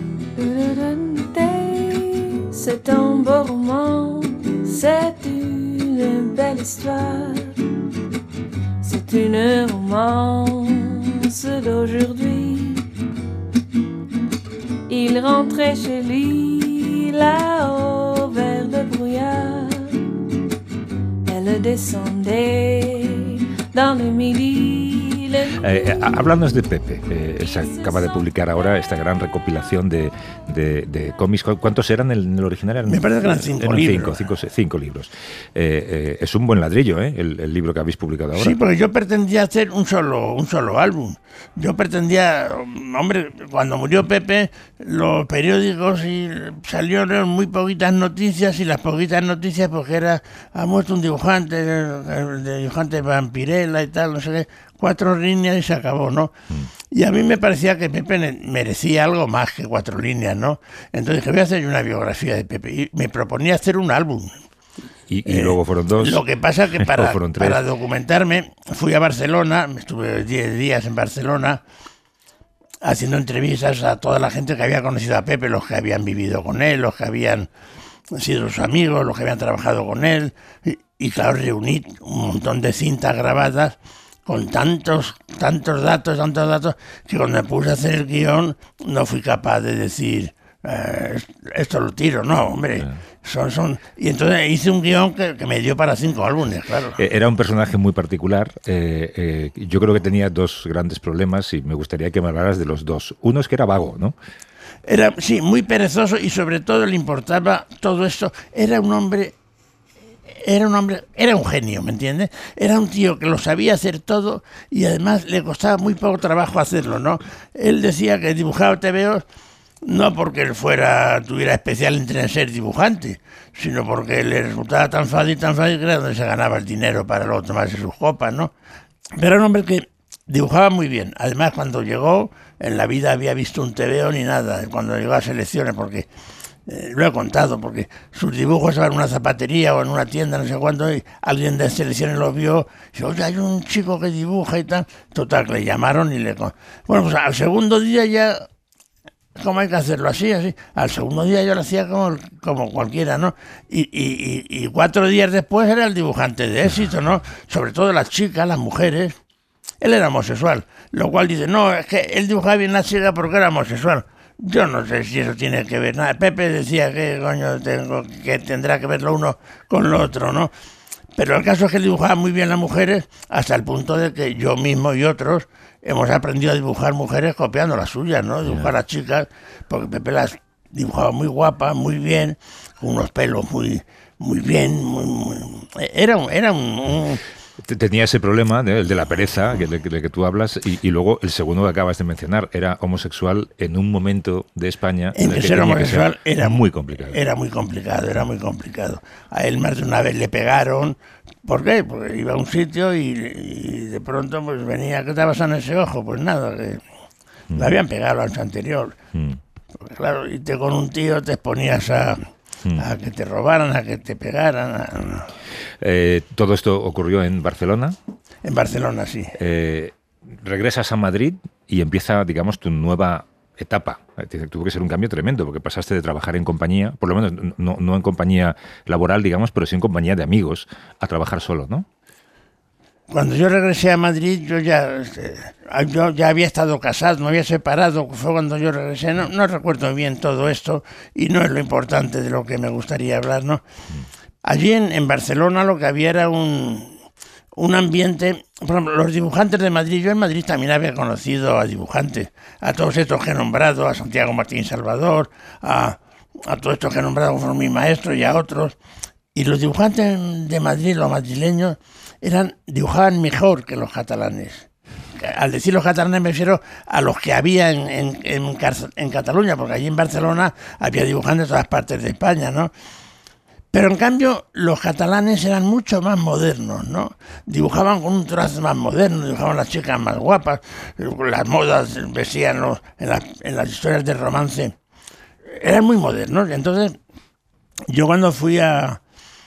G: C'est un beau roman, c'est une belle histoire, c'est une romance d'aujourd'hui. Il rentrait chez lui là-haut vers le brouillard, elle descendait dans le midi.
C: Háblanos de Pepe. Se acaba de publicar ahora esta gran recopilación de cómics. ¿Cuántos eran en el original?
B: Me parece que eran 5 libros.
C: Cinco libros. Es un buen ladrillo, el libro que habéis publicado ahora.
B: Sí, porque yo pretendía hacer un solo álbum. Yo pretendía, hombre, cuando murió Pepe, los periódicos salieron muy poquitas noticias, y las poquitas noticias porque ha muerto un dibujante, el dibujante Vampirella y tal, no sé qué, 4 líneas y se acabó, ¿no? Y a mí me parecía que Pepe merecía algo más que 4 líneas, ¿no? Entonces dije, voy a hacer una biografía de Pepe, y me proponía hacer un álbum.
C: Y luego fueron 2.
B: Lo que pasa que para documentarme fui a Barcelona, estuve 10 días en Barcelona haciendo entrevistas a toda la gente que había conocido a Pepe, los que habían vivido con él, los que habían sido sus amigos, los que habían trabajado con él, y claro, reuní un montón de cintas grabadas con tantos datos, que cuando me puse a hacer el guión no fui capaz de decir esto lo tiro, no, hombre. Y entonces hice un guión que me dio para 5 álbumes, claro.
C: Era un personaje muy particular. Yo creo que tenía 2 grandes problemas y me gustaría que me hablaras de los 2. Uno es que era vago, ¿no?
B: Era, sí, muy perezoso, y sobre todo le importaba todo esto. Era un genio, ¿me entiendes? Era un tío que lo sabía hacer todo y además le costaba muy poco trabajo hacerlo, ¿no? Él decía que dibujaba TVOs no porque él tuviera especial interés en ser dibujante, sino porque le resultaba tan fácil que era donde se ganaba el dinero para luego tomarse sus copas, ¿no? Pero era un hombre que dibujaba muy bien. Además, cuando llegó, en la vida había visto un TVO ni nada, cuando llegó a selecciones, porque lo he contado, porque sus dibujos estaban en una zapatería o en una tienda, no sé cuándo, y alguien de selecciones los vio, y dijo, oye, hay un chico que dibuja y tal. Total, que le llamaron y bueno, pues al segundo día ya, ¿cómo hay que hacerlo? Así. Al segundo día yo lo hacía como cualquiera, ¿no? Y 4 días después era el dibujante de éxito, ¿no? Sobre todo las chicas, las mujeres. Él era homosexual, lo cual dice, no, es que él dibujaba bien a la chica porque era homosexual. Yo no sé si eso tiene que ver nada. Pepe decía que tendrá que ver lo uno con lo otro, ¿no? Pero el caso es que él dibujaba muy bien a las mujeres, hasta el punto de que yo mismo y otros hemos aprendido a dibujar mujeres copiando las suyas, ¿no? Dibujar a chicas, porque Pepe las dibujaba muy guapas, muy bien, con unos pelos muy bien, era un
C: tenía ese problema, el de la pereza, de que tú hablas, y luego el segundo que acabas de mencionar, era homosexual en un momento de España
B: en que ser homosexual era
C: muy complicado.
B: Era muy complicado. A él más de una vez le pegaron. ¿Por qué? Porque iba a un sitio y de pronto pues venía, ¿qué te pasa en ese ojo? Pues nada, que le habían pegado al anterior. Porque, claro, y con un tío te exponías a que te robaran, a que te pegaran.
C: ¿Todo esto ocurrió en Barcelona?
B: En Barcelona, sí.
C: Regresas a Madrid y empieza, digamos, tu nueva etapa. Tuvo que ser un cambio tremendo, porque pasaste de trabajar en compañía, por lo menos no en compañía laboral, digamos, pero sí en compañía de amigos, a trabajar solo, ¿no?
B: Cuando yo regresé a Madrid, yo ya había estado casado, me había separado, fue cuando yo regresé, no recuerdo bien todo esto, y no es lo importante de lo que me gustaría hablar, ¿no? Allí en Barcelona lo que había era un ambiente, por ejemplo, los dibujantes de Madrid, yo en Madrid también había conocido a dibujantes, a todos estos que he nombrado, a Santiago Martín Salvador, a todos estos que he nombrado fueron mis maestros y a otros, y los dibujantes de Madrid, los madrileños, dibujaban mejor que los catalanes. Al decir los catalanes me refiero a los que había en Cataluña, porque allí en Barcelona había dibujantes de todas partes de España, ¿no? Pero en cambio los catalanes eran mucho más modernos, ¿no? Dibujaban con un trazo más moderno, dibujaban las chicas más guapas, las modas vestían en las historias de romance, eran muy modernos. Entonces yo cuando fui a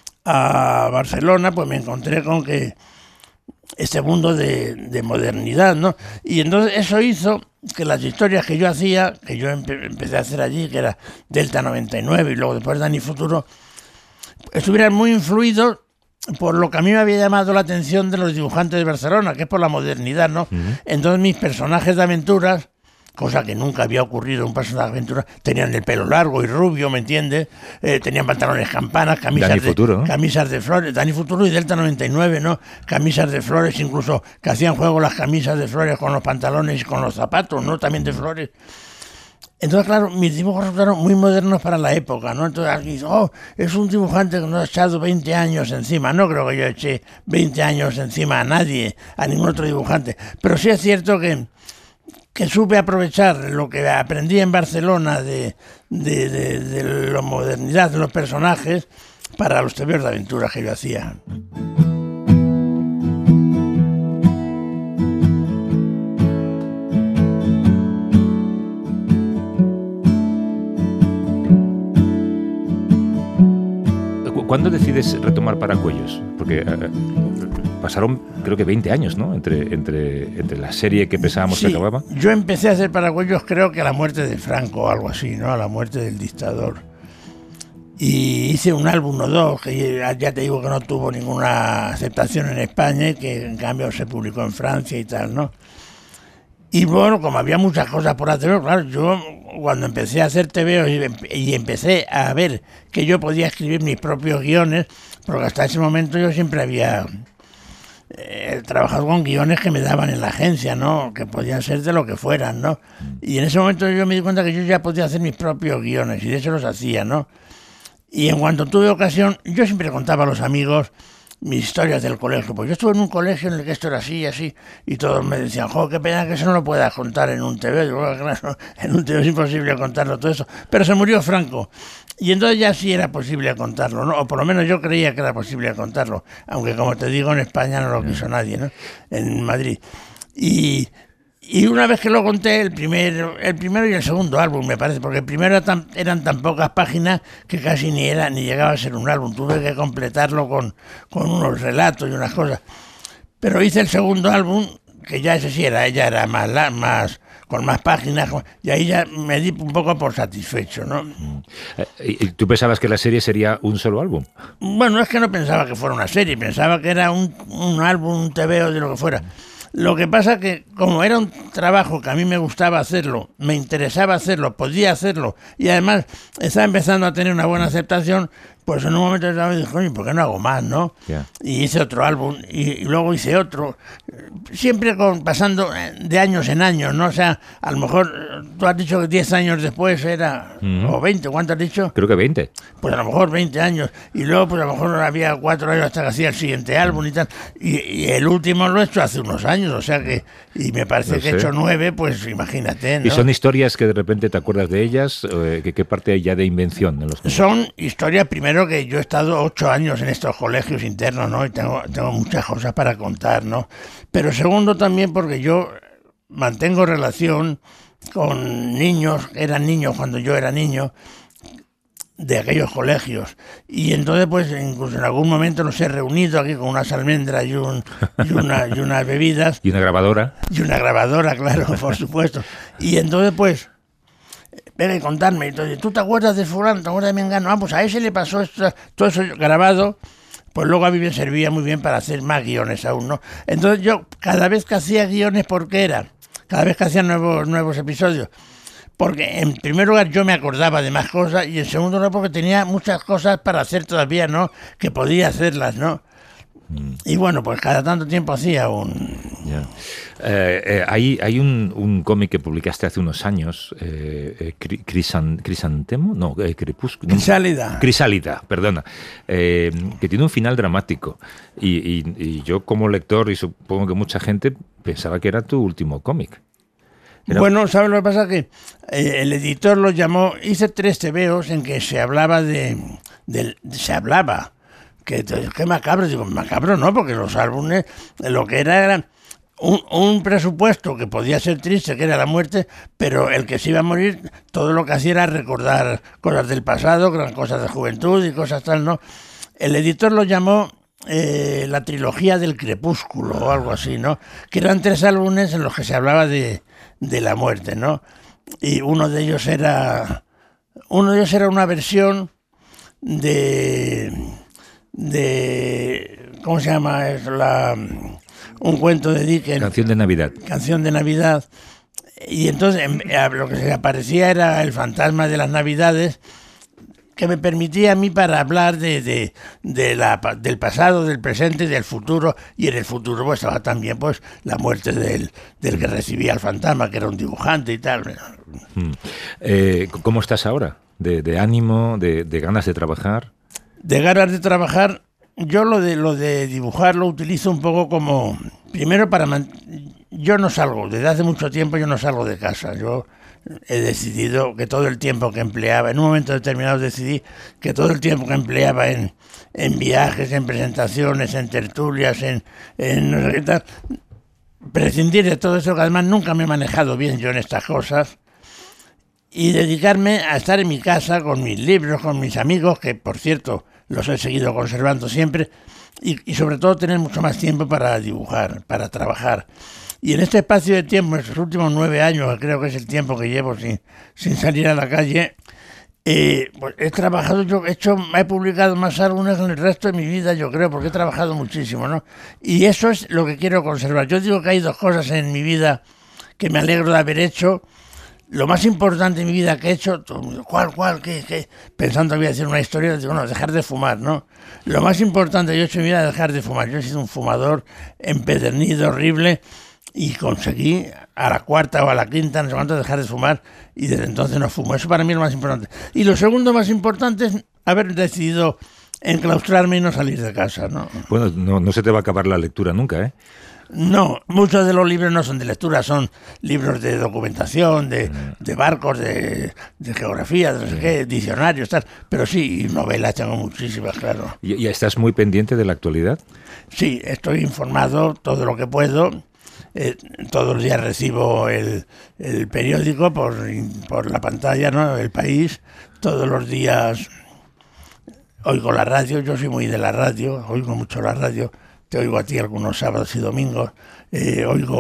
B: Barcelona, pues me encontré con que este mundo de modernidad, ¿no? Y entonces eso hizo que las historias que yo hacía, que yo empecé a hacer allí, que era Delta 99 y luego después Dani Futuro, estuvieran muy influidos por lo que a mí me había llamado la atención de los dibujantes de Barcelona, que es por la modernidad, ¿no? Entonces mis personajes de aventuras, cosa que nunca había ocurrido en un personaje de aventura, tenían el pelo largo y rubio, ¿me entiendes? Tenían pantalones campanas, camisas de flores, Dani Futuro y Delta 99, ¿no? Camisas de flores, incluso que hacían juego las camisas de flores con los pantalones y con los zapatos, ¿no? También de flores. Entonces, claro, mis dibujos resultaron muy modernos para la época, ¿no? Entonces alguien dice, es un dibujante que no ha echado 20 años encima. No creo que yo eche 20 años encima a nadie, a ningún otro dibujante. Pero sí es cierto que supe aprovechar lo que aprendí en Barcelona de la modernidad de los personajes para los tebeos de aventuras que yo hacía.
C: ¿Cuándo decides retomar Paracuellos? Porque pasaron, creo que 20 años, ¿no? Entre la serie que pensábamos que acababa.
B: Yo empecé a hacer Paracuellos creo que a la muerte de Franco o algo así, ¿no? A la muerte del dictador. Y hice un álbum o dos, que ya te digo que no tuvo ninguna aceptación en España y que en cambio se publicó en Francia y tal, ¿no? Y bueno, como había muchas cosas por hacer, claro, yo cuando empecé a hacer TVO y empecé a ver que yo podía escribir mis propios guiones, porque hasta ese momento yo siempre había trabajado con guiones que me daban en la agencia, ¿no? Que podían ser de lo que fueran, ¿no? Y en ese momento yo me di cuenta que yo ya podía hacer mis propios guiones y de eso los hacía, ¿no? Y en cuanto tuve ocasión, yo siempre contaba a los amigos mis historias del colegio, pues yo estuve en un colegio en el que esto era así y así, y todos me decían, qué pena que eso no lo puedas contar en un TV. Yo, claro, en un TV es imposible contarlo todo eso, pero se murió Franco, y entonces ya sí era posible contarlo, ¿no? O por lo menos yo creía que era posible contarlo, aunque como te digo, en España no lo quiso nadie, ¿no? En Madrid. Y una vez que lo conté, el primero y el segundo álbum, me parece, porque el primero eran tan pocas páginas que casi ni llegaba a ser un álbum. Tuve que completarlo con unos relatos y unas cosas. Pero hice el segundo álbum, que ya ese sí era más con más páginas, y ahí ya me di un poco por satisfecho, ¿no?
C: ¿Y tú pensabas que la serie sería un solo álbum?
B: Bueno, es que no pensaba que fuera una serie, pensaba que era un álbum, un TVO de lo que fuera. Lo que pasa que como era un trabajo que a mí me gustaba hacerlo, me interesaba hacerlo, podía hacerlo y además estaba empezando a tener una buena aceptación, pues en un momento dado dije, coño, ¿por qué no hago más, no?
C: Yeah.
B: Y hice otro álbum y luego hice otro, siempre pasando de años en años, ¿no? O sea, a lo mejor tú has dicho que 10 años después era, o 20, ¿cuánto has dicho?
C: Creo que 20.
B: Pues a lo mejor 20 años, y luego pues a lo mejor había 4 años hasta que hacía el siguiente álbum y tal, y el último lo he hecho hace unos años, o sea que, y me parece que he hecho 9, pues imagínate, ¿no?
C: ¿Y son historias que de repente te acuerdas de ellas? ¿Qué parte hay ya de invención en los cómics?
B: Son historias, primero, que yo he estado 8 años en estos colegios internos, ¿no? Y tengo muchas cosas para contar, ¿no? Pero segundo también porque yo mantengo relación con niños, eran niños cuando yo era niño, de aquellos colegios. Y entonces, pues, incluso en algún momento nos he reunido aquí con unas almendras y unas bebidas.
C: ¿Y una grabadora?
B: Y una grabadora, claro, por supuesto. Y entonces, pues, venga y contarme. Entonces, ¿tú te acuerdas de fulano? ¿Te acuerdas de Mengano? Pues a ese le pasó esto, todo eso grabado. Pues luego a mí me servía muy bien para hacer más guiones aún, ¿no? Entonces yo, cada vez que hacía guiones, ¿por qué era? Cada vez que hacía nuevos episodios. Porque en primer lugar yo me acordaba de más cosas y en segundo lugar porque tenía muchas cosas para hacer todavía, ¿no? Que podía hacerlas, ¿no? Y bueno, pues cada tanto tiempo hacía un...
C: Yeah. Hay un cómic que publicaste hace unos años, Crisantemo, no, Crepúsculo. Crisálida, perdona, que tiene un final dramático. Y yo como lector, y supongo que mucha gente, pensaba que era tu último cómic.
B: Bueno, ¿sabes lo que pasa? Que el editor lo llamó, hice 3 tebeos en que se hablaba que macabro, digo, macabro no, porque los álbumes, lo que era un presupuesto que podía ser triste, que era la muerte, pero el que se iba a morir, todo lo que hacía era recordar cosas del pasado, cosas de juventud y cosas tal, ¿no? El editor lo llamó la trilogía del crepúsculo o algo así, ¿no? Que eran 3 álbumes en los que se hablaba de la muerte, ¿no? Y uno de ellos era una versión de ¿cómo se llama? Es un cuento de Dickens.
C: Canción de Navidad.
B: Y entonces lo que se aparecía era el fantasma de las Navidades, que me permitía a mí para hablar del pasado, del presente y del futuro, y en el futuro pues estaba también pues la muerte del que recibía el fantasma, que era un dibujante y tal.
C: ¿Cómo estás ahora? ¿De ánimo, de ganas de trabajar?
B: De ganas de trabajar, yo lo de dibujar lo utilizo un poco como, primero yo no salgo, desde hace mucho tiempo yo no salgo de casa, yo he decidido que todo el tiempo que empleaba, en un momento determinado decidí que todo el tiempo que empleaba en viajes, en presentaciones, en tertulias, en prescindir de todo eso, que además nunca me he manejado bien yo en estas cosas, y dedicarme a estar en mi casa con mis libros, con mis amigos, que por cierto los he seguido conservando siempre, y sobre todo tener mucho más tiempo para dibujar, para trabajar. Y en este espacio de tiempo, en estos últimos 9 años, que creo que es el tiempo que llevo sin salir a la calle, pues he trabajado, he publicado más álbumes en el resto de mi vida, yo creo, porque he trabajado muchísimo, ¿no? Y eso es lo que quiero conservar. Yo digo que hay 2 cosas en mi vida que me alegro de haber hecho. Lo más importante en mi vida que he hecho, ¿cuál? ¿Qué? Pensando que voy a decir una historia, digo, no, dejar de fumar, ¿no? Lo más importante que yo he hecho en mi vida es dejar de fumar. Yo he sido un fumador empedernido, horrible, y conseguí a la 4ª o a la 5ª, no sé cuánto, dejar de fumar, y desde entonces no fumo. Eso para mí es lo más importante. Y lo segundo más importante es haber decidido enclaustrarme y no salir de casa, ¿no?
C: Bueno, no se te va a acabar la lectura nunca, ¿eh?
B: No, muchos de los libros no son de lectura, son libros de documentación, de barcos, de geografía, de no sé qué, diccionarios, tal. Pero sí, novelas tengo muchísimas, claro.
C: ¿Y estás muy pendiente de la actualidad?
B: Sí, estoy informado todo lo que puedo. Todos los días recibo el periódico por la pantalla, ¿no? El País. Todos los días oigo la radio, yo soy muy de la radio, oigo mucho la radio. Te oigo a ti algunos sábados y domingos, oigo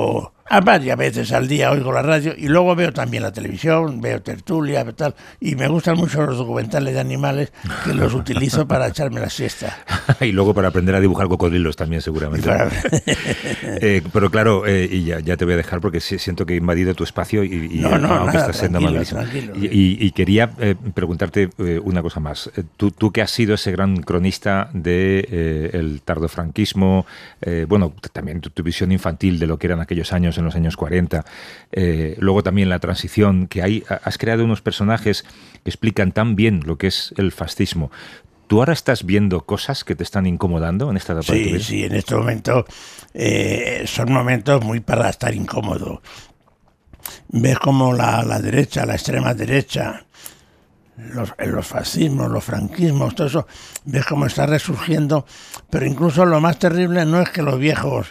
B: A varias veces al día oigo la radio y luego veo también la televisión, veo tertulia, tal, y me gustan mucho los documentales de animales que los utilizo para echarme la siesta.
C: Y luego para aprender a dibujar cocodrilos también seguramente. Pero claro, y ya te voy a dejar porque siento que he invadido tu espacio y
B: nada,
C: estás siendo amabilísimo. Y quería preguntarte una cosa más. Tú que has sido ese gran cronista de el tardofranquismo, bueno, también tu visión infantil de lo que eran aquellos años en los años 40, luego también la transición, que has creado unos personajes que explican tan bien lo que es el fascismo. ¿Tú ahora estás viendo cosas que te están incomodando en esta etapa de tu vida?
B: Sí, en este momento son momentos muy para estar incómodo. Ves como la derecha, la extrema derecha, los fascismos, los franquismos, todo eso, ves cómo está resurgiendo, pero incluso lo más terrible no es que los viejos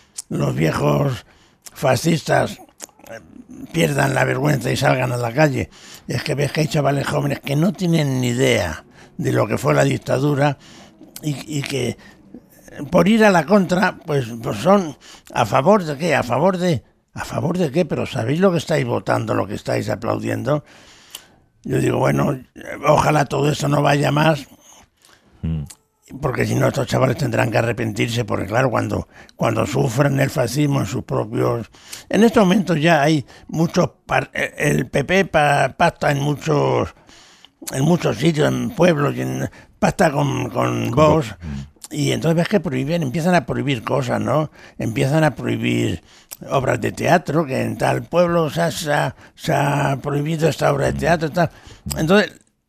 B: fascistas pierdan la vergüenza y salgan a la calle, es que ves que hay chavales jóvenes que no tienen ni idea de lo que fue la dictadura y que por ir a la contra pues son a favor de qué, a favor de qué, pero ¿sabéis lo que estáis votando, lo que estáis aplaudiendo? Yo digo, bueno, ojalá todo eso no vaya más, porque si no estos chavales tendrán que arrepentirse, porque claro, cuando sufren el fascismo en sus propios... En estos momentos ya hay muchos... El PP pacta en muchos sitios, en pueblos, pacta con Vox, y entonces ves que empiezan a prohibir cosas, ¿no? Empiezan a prohibir obras de teatro, que en tal pueblo se ha prohibido esta obra de teatro, tal. Entonces,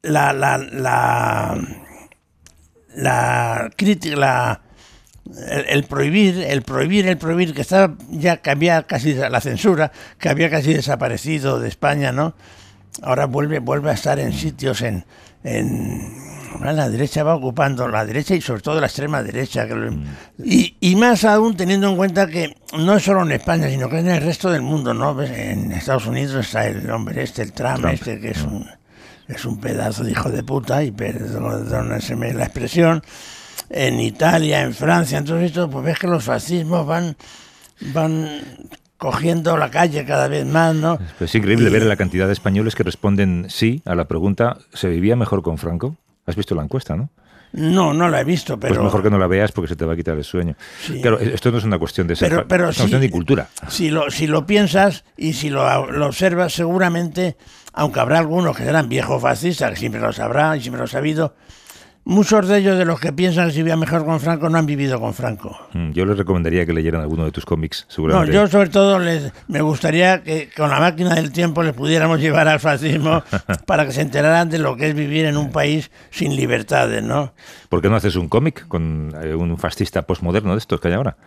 B: la crítica, el prohibir, que estaba ya, que había casi la censura, que había casi desaparecido de España, ¿no? Ahora vuelve a estar en sitios la derecha va ocupando, la derecha y sobre todo la extrema derecha. Y más aún teniendo en cuenta que no es solo en España, sino que en el resto del mundo, ¿no? En Estados Unidos está el hombre el Trump. Que es un pedazo de hijo de puta, y perdónenseme la expresión. En Italia, en Francia, entonces esto, pues ves que los fascismos van cogiendo la calle cada vez más, ¿no?
C: Es increíble ver la cantidad de españoles que responden sí a la pregunta, ¿se vivía mejor con Franco? ¿Has visto la encuesta, no?
B: No la he visto, pero...
C: Pues mejor que no la veas porque se te va a quitar el sueño. Sí. Claro, esto no es una cuestión de ser,
B: pero
C: es una cuestión de cultura.
B: Si lo piensas y si lo observas, seguramente, aunque habrá algunos que serán viejos fascistas, que siempre lo sabrán y siempre lo ha sabido, muchos de ellos, de los que piensan que se vivía mejor con Franco, no han vivido con Franco.
C: Yo les recomendaría que leyeran alguno de tus cómics, seguramente.
B: No, yo sobre todo me gustaría que con la máquina del tiempo les pudiéramos llevar al fascismo para que se enteraran de lo que es vivir en un país sin libertades, ¿no?
C: ¿Por qué no haces un cómic con un fascista postmoderno de estos que hay ahora?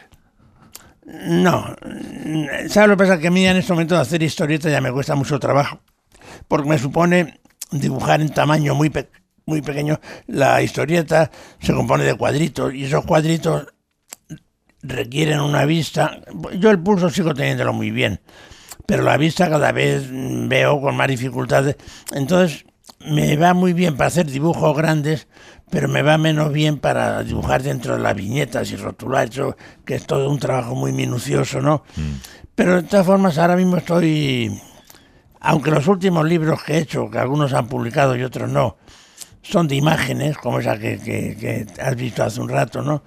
B: No. ¿Sabes lo que pasa? Que a mí en este momento de hacer historietas ya me cuesta mucho trabajo, porque me supone dibujar en tamaño muy pequeño. La historieta se compone de cuadritos y esos cuadritos requieren una vista. Yo el pulso sigo teniéndolo muy bien, pero la vista cada vez veo con más dificultades. Entonces me va muy bien para hacer dibujos grandes, pero me va menos bien para dibujar dentro de las viñetas y rotular, eso, que es todo un trabajo muy minucioso, ¿no? Pero de todas formas ahora mismo aunque los últimos libros que he hecho, que algunos han publicado y otros no, son de imágenes, como esa que has visto hace un rato, ¿no?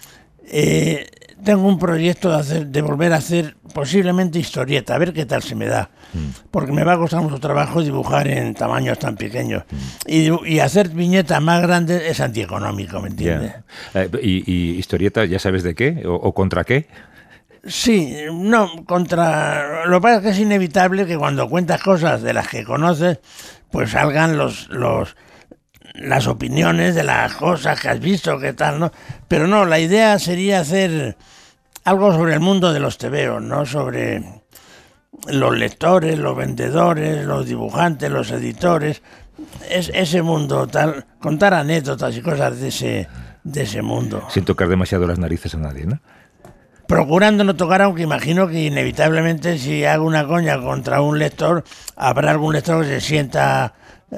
B: Tengo un proyecto de volver a hacer posiblemente historieta, a ver qué tal se me da. Porque me va a costar mucho trabajo dibujar en tamaños tan pequeños. Y hacer viñetas más grandes es antieconómico, ¿me entiendes?
C: ¿Y historieta, ya sabes de qué? ¿O contra qué?
B: Sí, no, lo que pasa es que es inevitable que cuando cuentas cosas de las que conoces, pues salgan las opiniones de las cosas que has visto, qué tal, ¿no? Pero no, la idea sería hacer algo sobre el mundo de los tebeos, ¿no? Sobre los lectores, los vendedores, los dibujantes, los editores, ese mundo, tal, contar anécdotas y cosas de ese mundo.
C: Sin tocar demasiado las narices a nadie, ¿no?
B: Procurando no tocar, aunque imagino que inevitablemente si hago una coña contra un lector, habrá algún lector que se sienta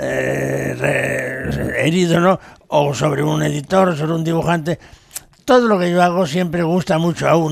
B: herido, ¿no? O sobre un editor, sobre un dibujante. Todo lo que yo hago siempre gusta mucho a unos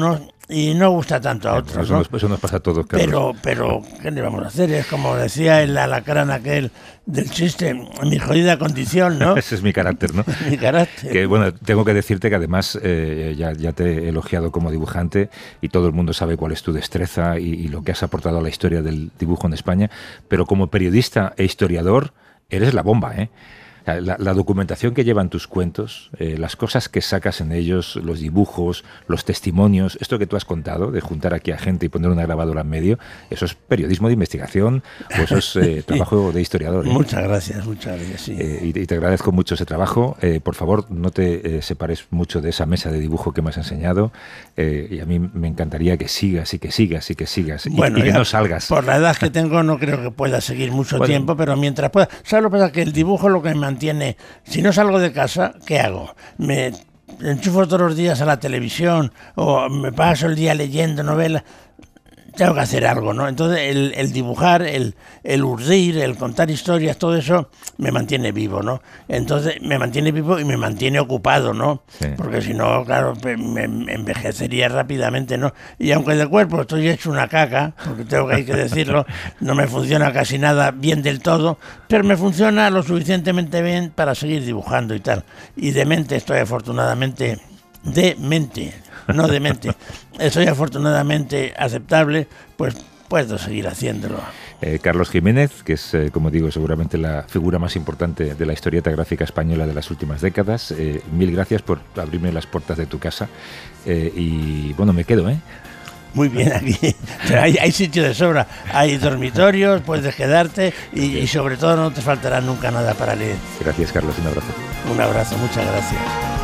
B: y no gusta tanto a otros, ¿no?
C: Eso nos pasa a todos, Carlos.
B: Pero ¿qué le vamos a hacer? Es como decía el alacrán aquel del chiste, mi jodida condición, ¿no?
C: Ese es mi carácter, ¿no?
B: Mi carácter.
C: Que bueno, tengo que decirte que además ya te he elogiado como dibujante y todo el mundo sabe cuál es tu destreza y lo que has aportado a la historia del dibujo en España, pero como periodista e historiador eres la bomba, ¿eh? La documentación que llevan tus cuentos, las cosas que sacas en ellos, los dibujos, los testimonios, esto que tú has contado, de juntar aquí a gente y poner una grabadora en medio, eso es periodismo de investigación o eso es trabajo de historiador.
B: Muchas gracias, sí.
C: Y te agradezco mucho ese trabajo. Por favor, no te separes mucho de esa mesa de dibujo que me has enseñado y a mí me encantaría que sigas y que sigas y que sigas
B: bueno,
C: y que no salgas.
B: Por la edad que tengo no creo que pueda seguir mucho tiempo, pero mientras pueda... ¿Sabes lo que pasa? Que el dibujo lo que me mantiene. Si no salgo de casa, ¿qué hago? Me enchufo todos los días a la televisión o me paso el día leyendo novelas. Tengo que hacer algo, ¿no? Entonces el dibujar, el urdir, el contar historias, todo eso me mantiene vivo, ¿no? Entonces me mantiene vivo y me mantiene ocupado, ¿no? Sí. Porque si no, claro, me envejecería rápidamente, ¿no? Y aunque de cuerpo estoy hecho una caca, porque hay que decirlo, no me funciona casi nada bien del todo, pero me funciona lo suficientemente bien para seguir dibujando y tal. Y de mente estoy afortunadamente... no demente. Soy afortunadamente aceptable, pues puedo seguir haciéndolo.
C: Carlos Jiménez, que es, como digo, seguramente la figura más importante de la historieta gráfica española de las últimas décadas. Mil gracias por abrirme las puertas de tu casa. Y bueno, me quedo, ¿eh?
B: Muy bien, aquí pero hay sitio de sobra, hay dormitorios, puedes quedarte y sobre todo no te faltará nunca nada para leer.
C: Gracias, Carlos, un abrazo.
B: Un abrazo, muchas gracias.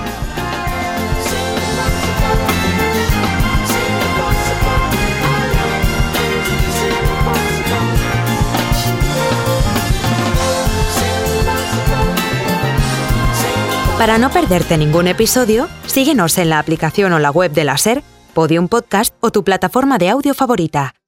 A: Para no perderte ningún episodio, síguenos en la aplicación o la web de la SER, Podium Podcast o tu plataforma de audio favorita.